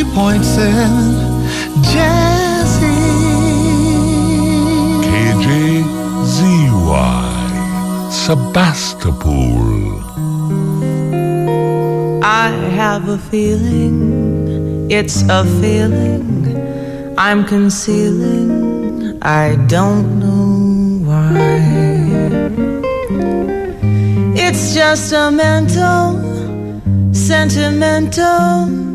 100.7 Jazzy. KJZY Sebastopol. I have a feeling, it's a feeling I'm concealing, I don't know why. It's just a mental, sentimental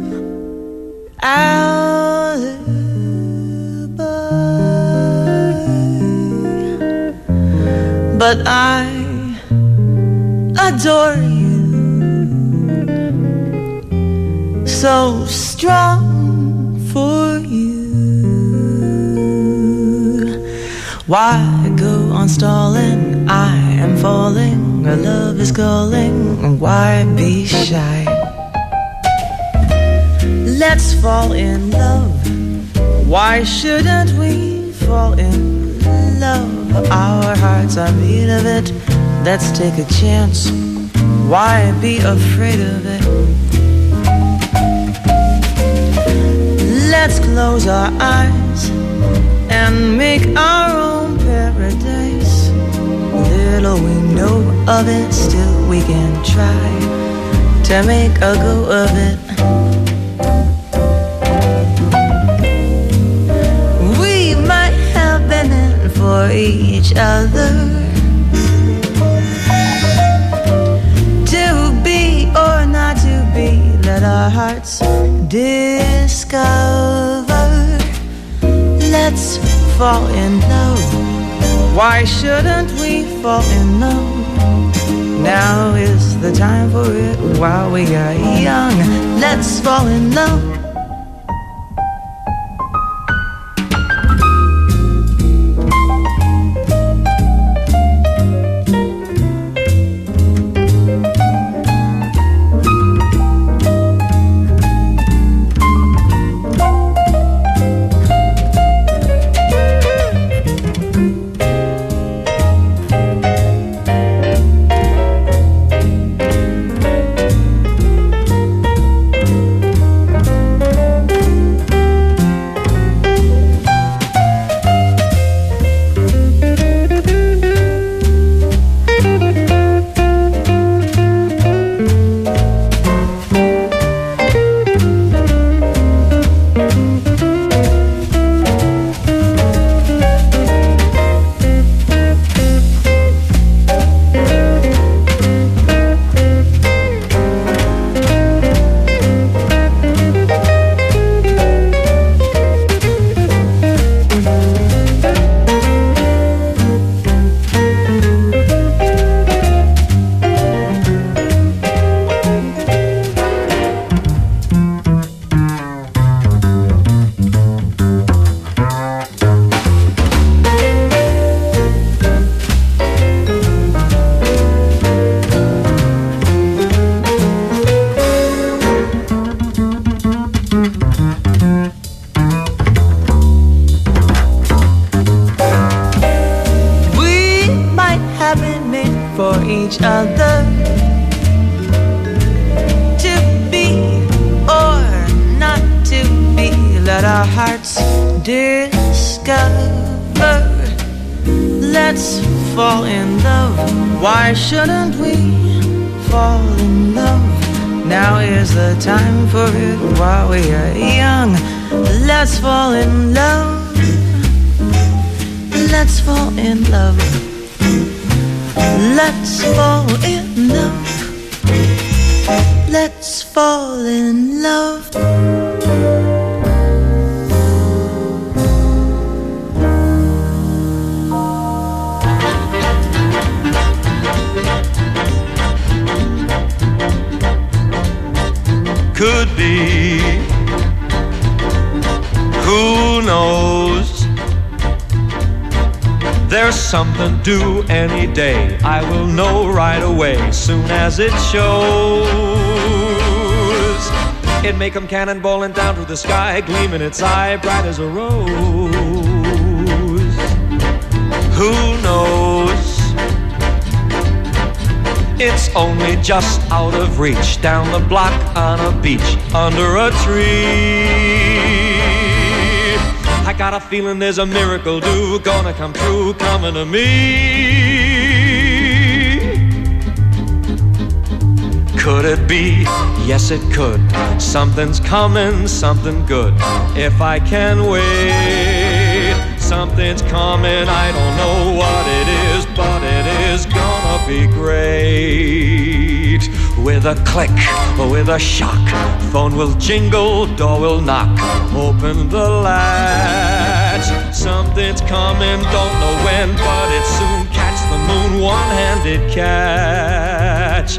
alibi. But I adore you, so strong for you. Why go on stalling? I am falling, our love is calling. Why be shy? Let's fall in love. Why shouldn't we fall in love? Our hearts are made of it. Let's take a chance. Why be afraid of it? Let's close our eyes and make our own paradise. Little we know of it, still we can try to make a go of it. We might have been in for each other, to be or not to be, let our hearts discover. Let's fall in love. Why shouldn't we fall in love? Now is the time for it while we are young. Let's fall in love. Each other, to be or not to be, let our hearts discover. Let's fall in love. Why shouldn't we fall in love? Now is the time for it while we are young. Let's fall in love. Let's fall in love. Let's fall in love. Let's fall in love. Could be, who knows? There's something due any day. I will know right away, soon as it shows. It may come cannonballing down through the sky, gleaming its eye bright as a rose. Who knows? It's only just out of reach, down the block on a beach, under a tree. I got a feeling there's a miracle due, gonna come true, coming to me. Could it be? Yes, it could. Something's coming, something good. If I can wait, something's coming. I don't know what it is, but it is gonna be great. With a click, with a shock, phone will jingle, door will knock. Open the latch. Something's coming, don't know when, but it soon. Catch the moon, one-handed catch.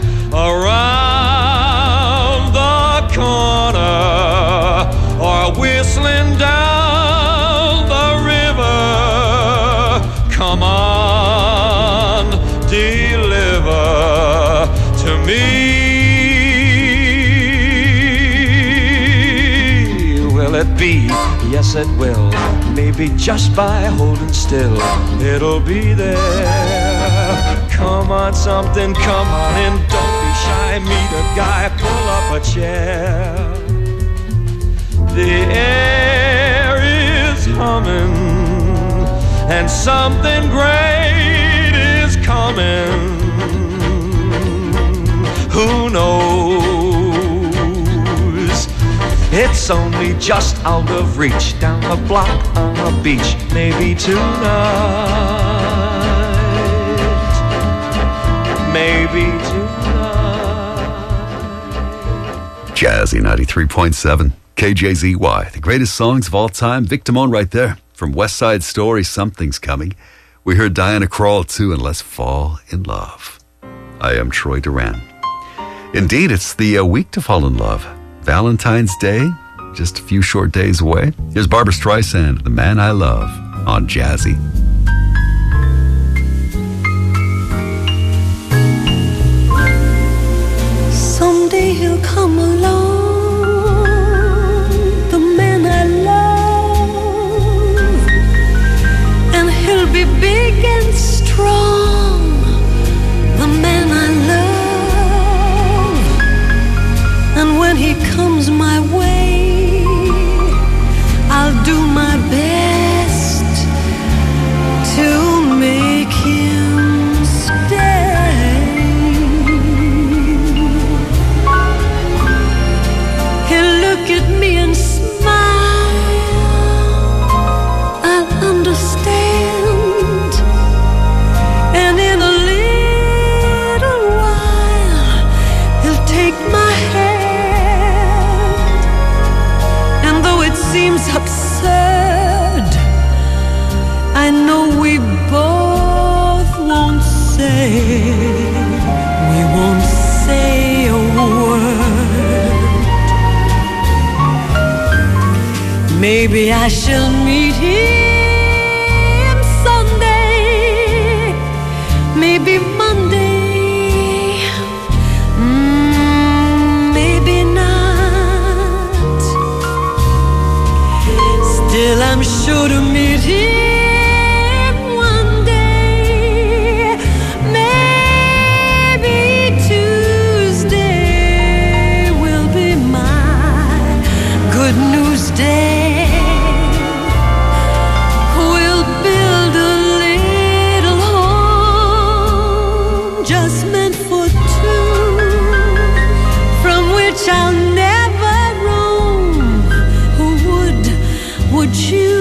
Around the corner, or whistling down the river. Come on, deliver to me. Will it be? Yes, it will. Maybe just by holding still, it'll be there. Come on, something, come on in. Don't be shy, meet a guy, pull up a chair. The air is humming, and something great is coming. Who knows? It's only just out of reach, down the block on a beach, maybe tonight, maybe tonight. Jazzy 93.7, KJZY, the greatest songs of all time. Vic Damone right there. From West Side Story, Something's Coming. We heard Diana Krall too, and Let's Fall in Love. I am Troy Duran. Indeed, it's the week to fall in love. Valentine's Day, just a few short days away. Here's Barbra Streisand, The Man I Love, on Jazzy. Someday he'll come along, the man I love, and he'll be big and strong, the man I love. And when he comes my way, I'll do my best to make him stay. He'll look at me and smile, I'll understand, and in a little while he'll take my hand. And though it seems absurd, I know we both won't say a word. Maybe I shall meet him Sunday, maybe Monday, maybe not. Still I'm sure to meet him one day. Maybe Tuesday will be my good news day. We'll build a little home just meant for two, from which I'll never roam. Who would you?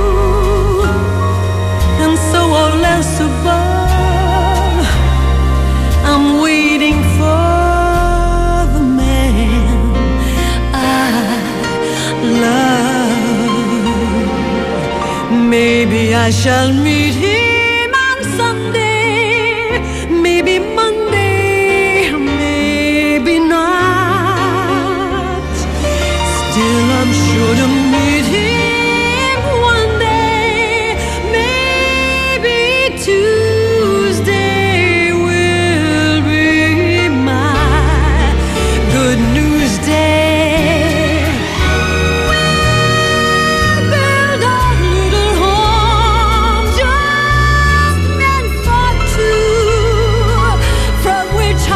And so all else above, I'm waiting for the man I love. Maybe I shall meet him on Sunday, maybe Monday, maybe not. Still I'm sure to meet him one day. Maybe Tuesday will be my good news day. We'll build a little home just meant for two, from which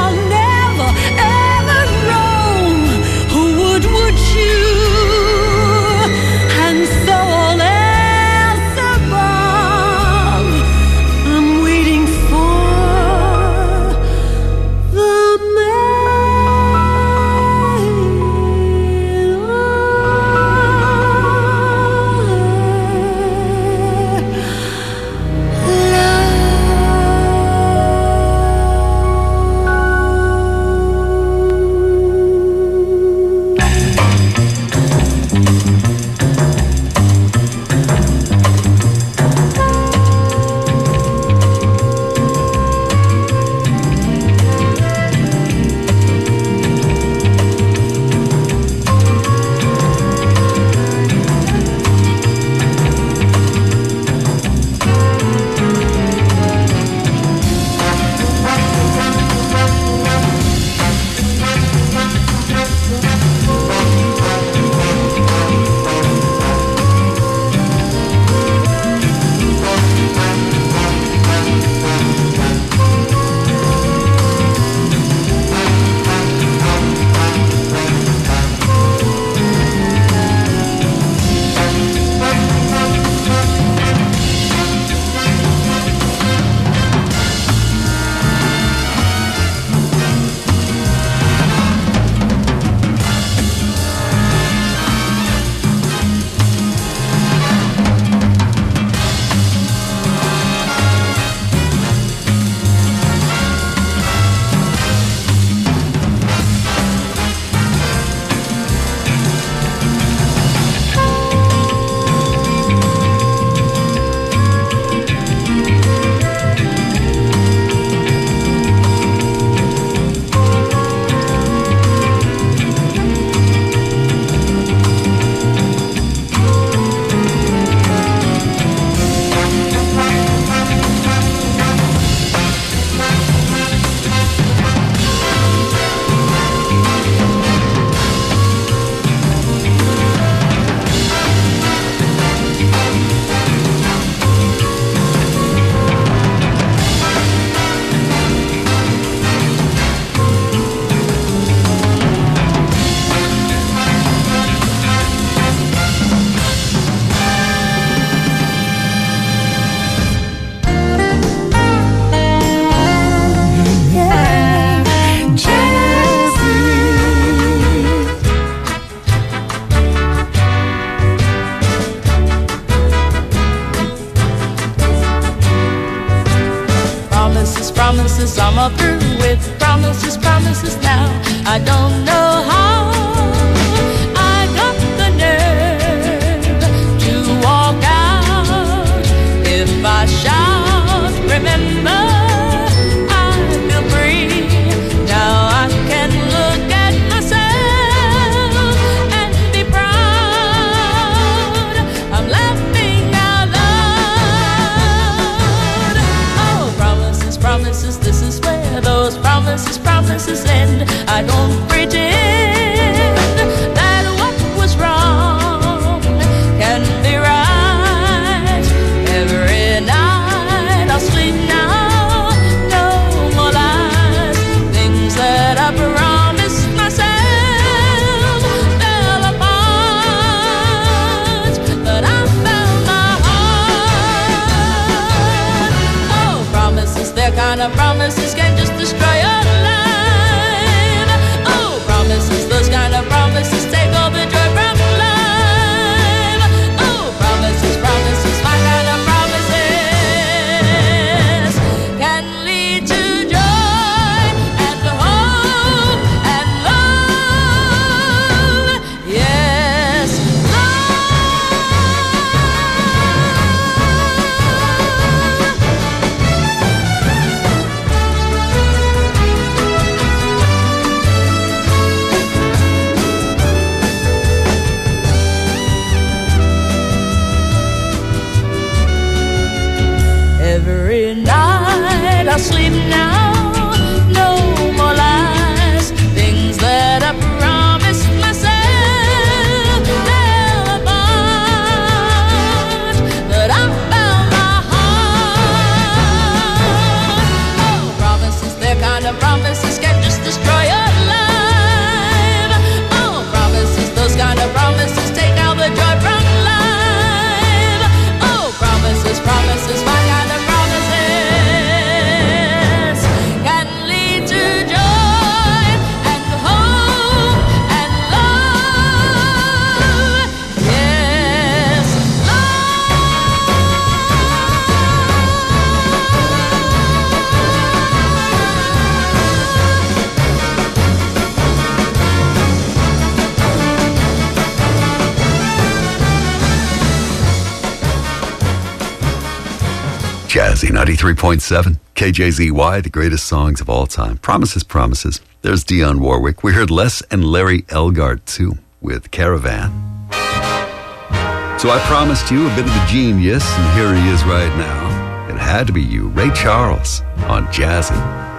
Jazzy 93.7, KJZY, the greatest songs of all time. Promises, Promises. There's Dionne Warwick. We heard Les and Larry Elgart, too, with Caravan. So I promised you a bit of the genius, and here he is right now. It had to be you, Ray Charles, on Jazzy.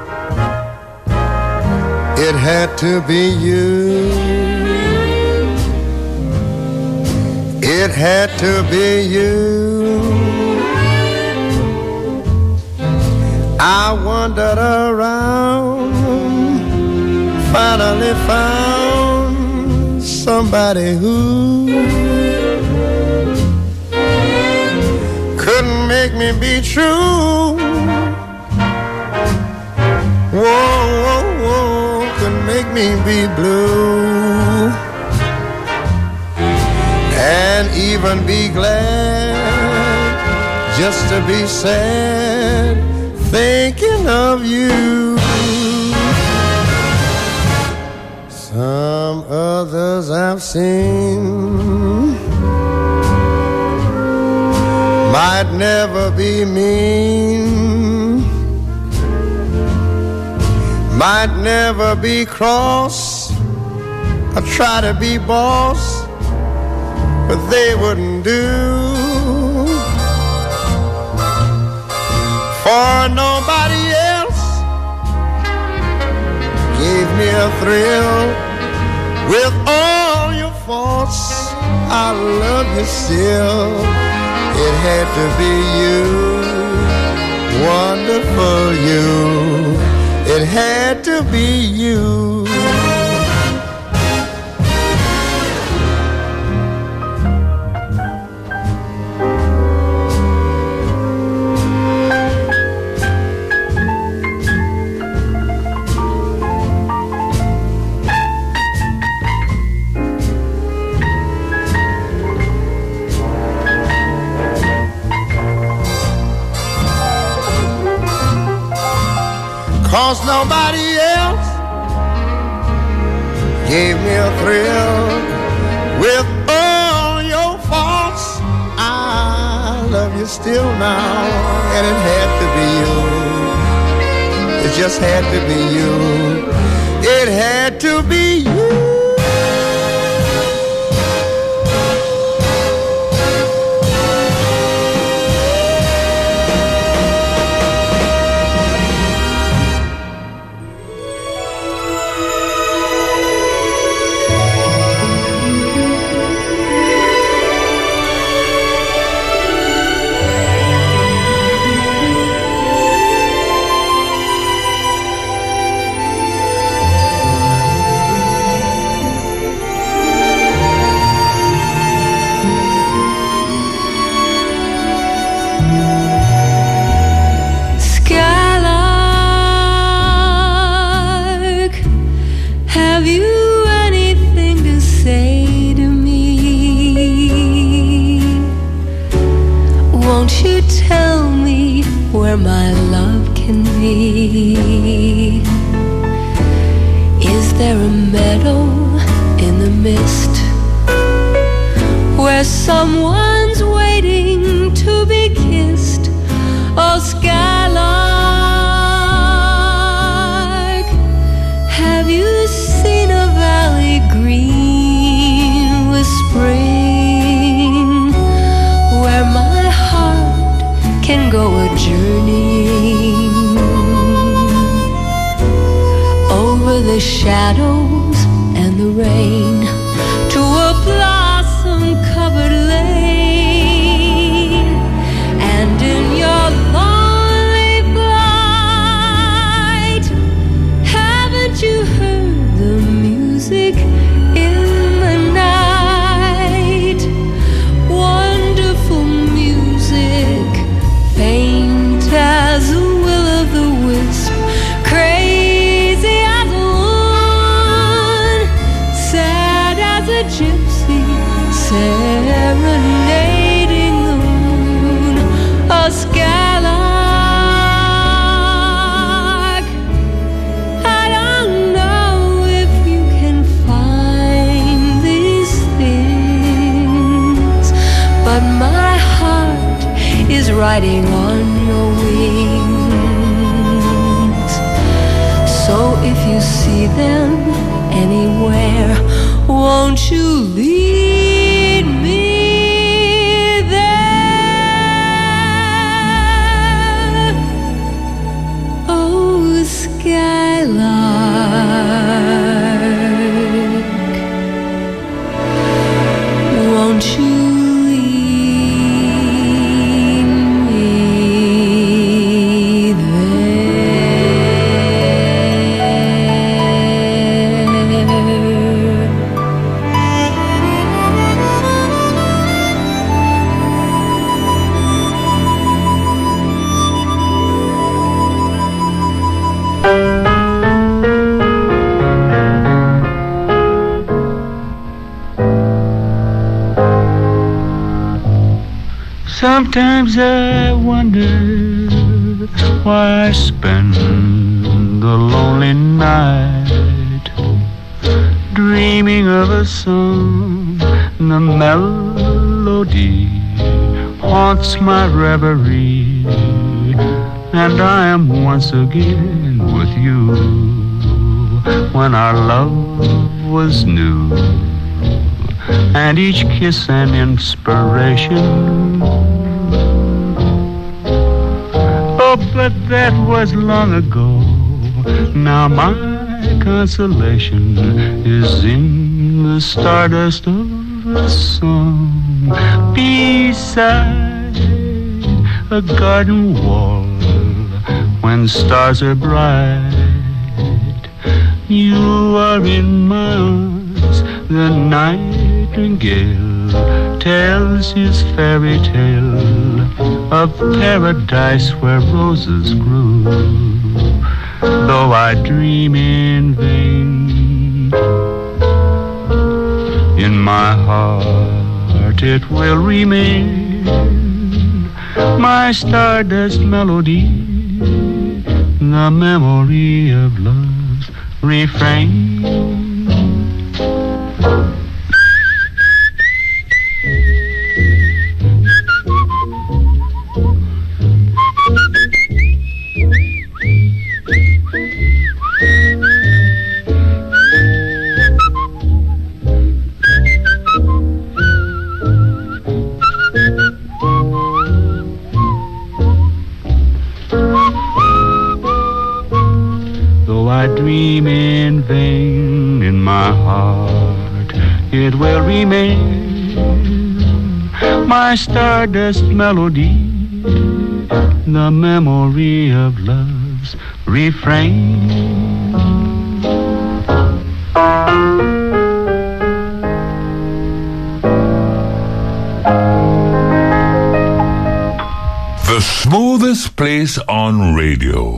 It had to be you. It had to be you. I wandered around, finally found somebody who couldn't make me be true. Whoa, whoa, whoa, couldn't make me be blue. And even be glad just to be sad, thinking of you. Some others I've seen might never be mean, might never be cross, or try to be boss, but they wouldn't do. For nobody else gave me a thrill. With all your faults, I love you still. It had to be you, wonderful you. It had to be you. Cause nobody else gave me a thrill. With all your faults, I love you still now. And it had to be you. It just had to be you. It had to be you. Riding on your Sometimes I wonder why I spend the lonely night dreaming of a song. The melody haunts my reverie, and I am once again with you when our love was new, and each kiss an inspiration. Oh, but that was long ago. Now my consolation is in the stardust of a song beside a garden wall when stars are bright. You are in my arms, the nightingale tells his fairy tale of paradise where roses grew. Though I dream in vain, in my heart it will remain my stardust melody, the memory of love's refrain. Dream in vain, in my heart it will remain my stardust melody, the memory of love's refrain. The smoothest place on radio,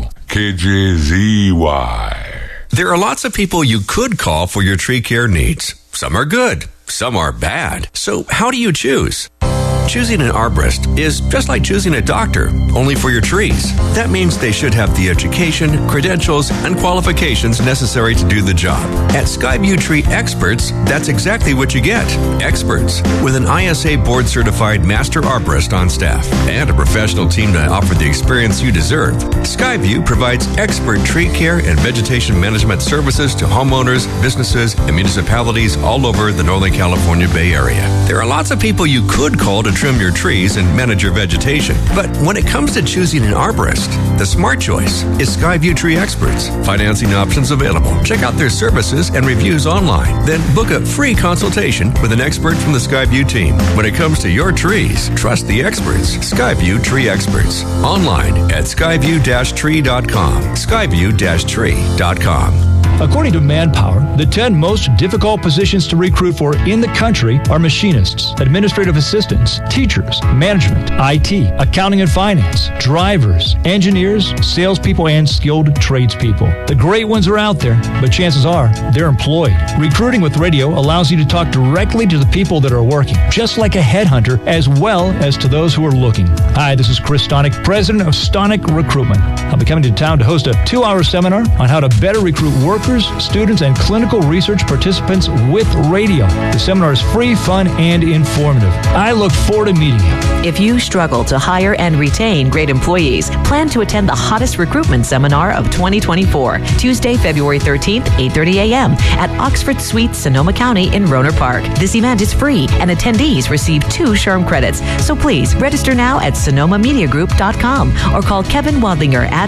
KJZY. There are lots of people you could call for your tree care needs. Some are good, some are bad. So how do you choose? Choosing an arborist is just like choosing a doctor, only for your trees. That means they should have the education, credentials, and qualifications necessary to do the job. At Skyview Tree Experts, that's exactly what you get. Experts with an ISA board-certified master arborist on staff and a professional team to offer the experience you deserve. Skyview provides expert tree care and vegetation management services to homeowners, businesses, and municipalities all over the Northern California Bay Area. There are lots of people you could call to trim your trees and manage your vegetation. But when it comes to choosing an arborist, the smart choice is Skyview Tree Experts. Financing options available. Check out their services and reviews online. Then book a free consultation with an expert from the Skyview team. When it comes to your trees, trust the experts. Skyview Tree Experts. Online at skyview-tree.com. Skyview-tree.com. According to Manpower, the 10 most difficult positions to recruit for in the country are machinists, administrative assistants, teachers, management, IT, accounting and finance, drivers, engineers, salespeople, and skilled tradespeople. The great ones are out there, but chances are they're employed. Recruiting with radio allows you to talk directly to the people that are working, just like a headhunter, as well as to those who are looking. Hi, this is Chris Stonick, president of Stonick Recruitment. I'll be coming to town to host a 2-hour seminar on how to better recruit workers, students, and clinical research participants with radio. The seminar is free, fun, and informative. I look forward to meeting you. If you struggle to hire and retain great employees, plan to attend the hottest recruitment seminar of 2024, Tuesday, February 13th, 8:30 a.m. at Oxford Suites, Sonoma County in Rohnert Park. This event is free, and attendees receive 2 SHRM credits. So please register now at sonomamediagroup.com or call Kevin Wadlinger at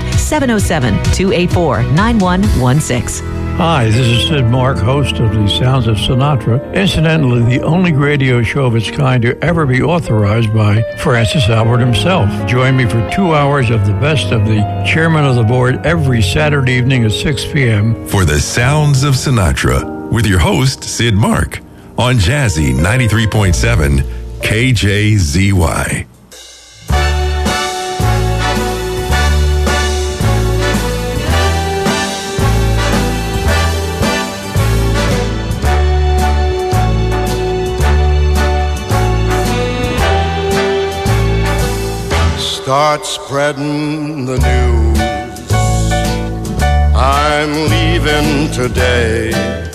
707-284-9116. Hi, this is Sid Mark, host of the Sounds of Sinatra. Incidentally, the only radio show of its kind to ever be authorized by Francis Albert himself. Join me for 2 hours of the best of the chairman of the board every Saturday evening at 6 p.m. for the Sounds of Sinatra with your host, Sid Mark, on Jazzy 93.7 KJZY. start spreading the news. I'm leaving today.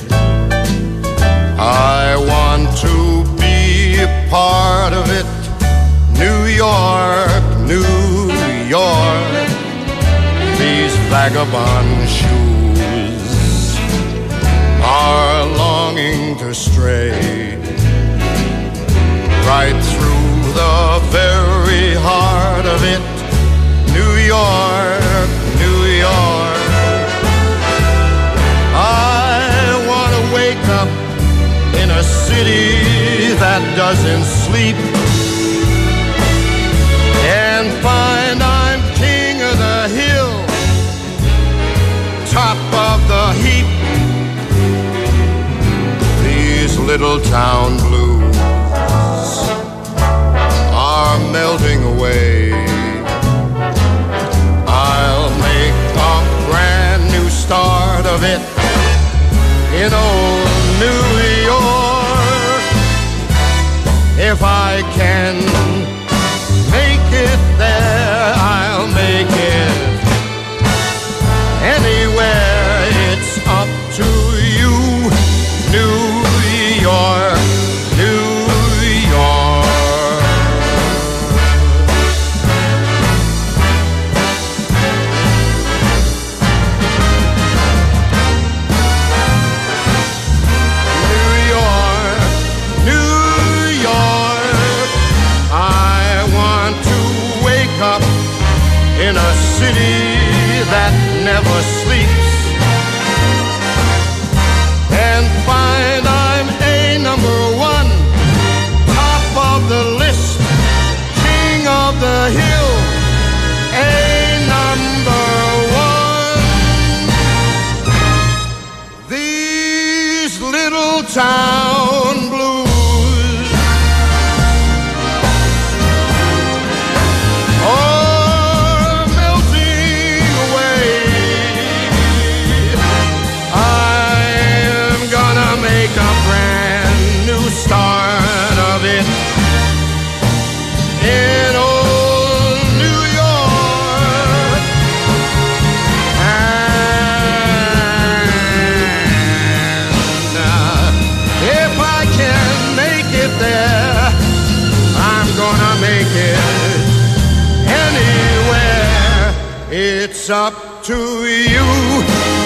I want to be a part of it. New York, New York, these vagabond shoes are longing to stray right through the very heart of it. New York, New York. I want to wake up in a city that doesn't sleep and find I'm king of the hill, top of the heap. These little town blues are melting away. I'll make a brand new start of it in old New York. If I can make it there, I'll make it anywhere. It's up to you, New York, New York. New York, New York. I want to wake up in a city that never sleeps and find I'm a number one, top of the list, king of the hill, a number one. These little town blues are melting away. I'm gonna make a brand new start of it in old New York. And if I can make it there, I'm gonna make it anywhere. It's up to you,